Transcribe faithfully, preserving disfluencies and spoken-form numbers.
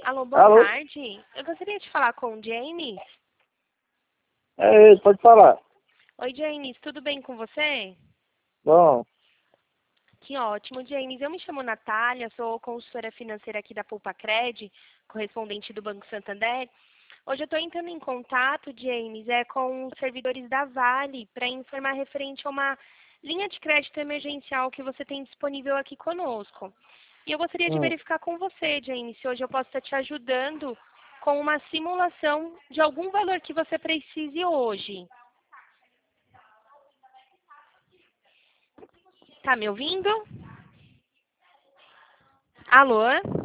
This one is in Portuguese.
Alô, boa Alô? tarde. Eu gostaria de falar com o James. É ele, pode falar. Oi, James, tudo bem com você? Bom, Que ótimo, James. Eu me chamo Natália, sou consultora financeira aqui da Poupa Cred, correspondente do Banco Santander. Hoje eu estou entrando em contato, James, é com os servidores da Vale para informar referente a uma linha de crédito emergencial que você tem disponível aqui conosco. E eu gostaria de hum, verificar com você, James, se hoje eu posso estar te ajudando com uma simulação de algum valor que você precise hoje. Tá me ouvindo? Alô?